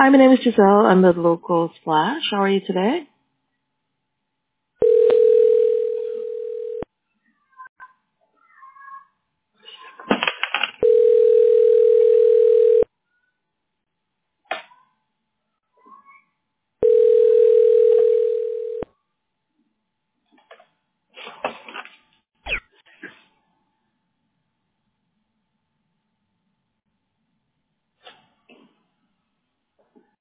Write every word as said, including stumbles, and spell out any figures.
Hi, my name is Giselle. I'm the local Splash. How are you today?